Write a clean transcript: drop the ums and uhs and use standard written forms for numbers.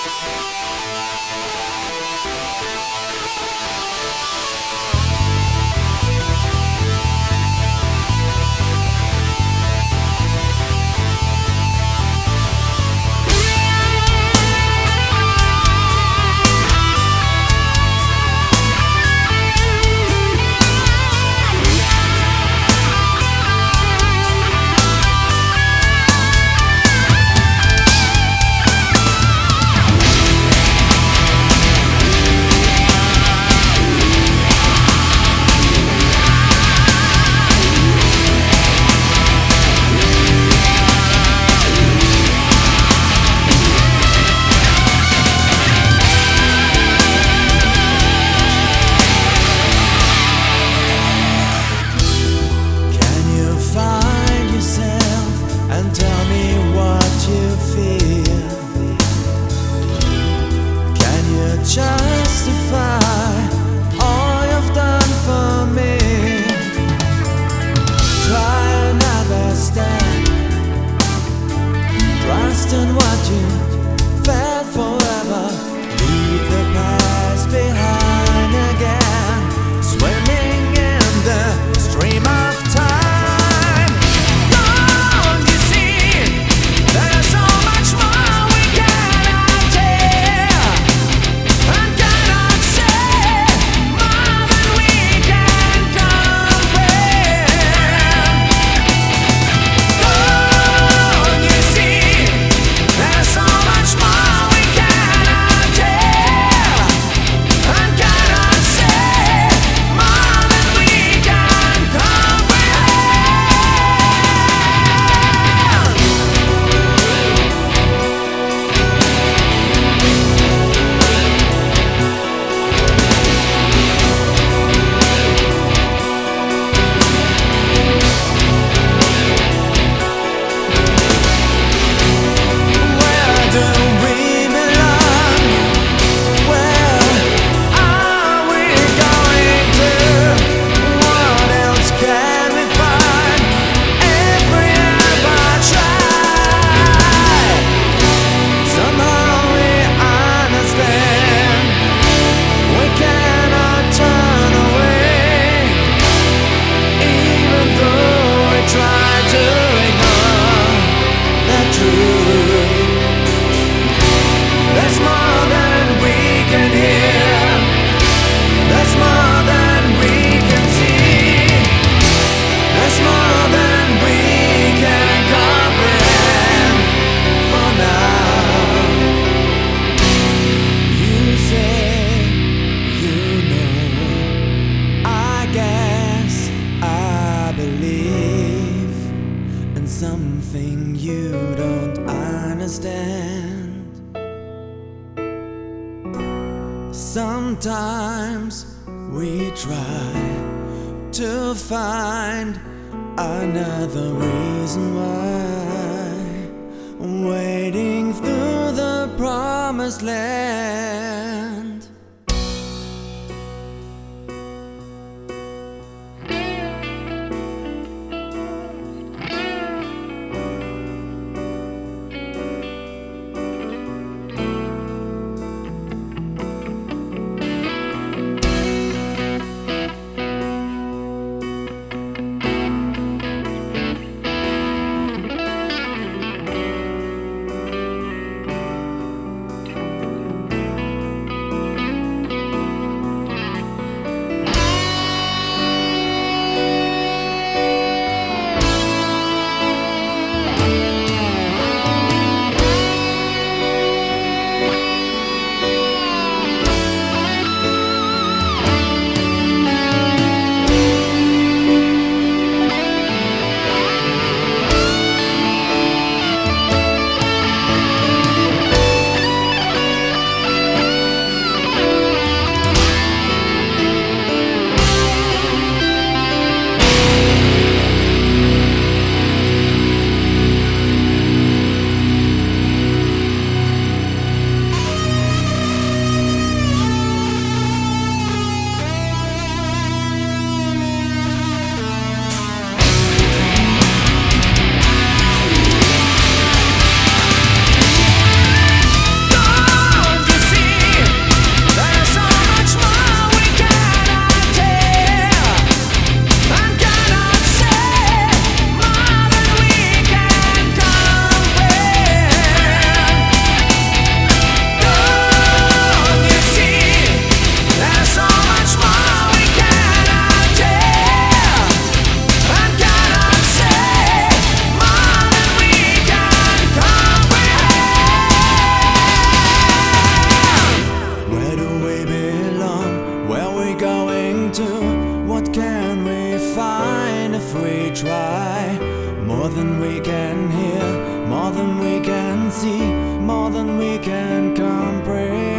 And what you felt forever, leave the past behind again, swimming in the stream of time. Don't you see, there's so much more we cannot tell, and cannot say more than we can comprehend. Don't you see, there's so much more we cannot tell, and cannot say more than we can comprehend. Where do we belong? Where are we going to? What else can we find if we ever try? Somehow we understand we cannot turn away, even though we try to ignore the truth. There's more than we can hear, there's more than we can see, there's more than we can comprehend for now. You say you know, I guess I believe in something you don't understand. Sometimes we try to find another reason why, wading through the promised land. can see more than we can comprehend.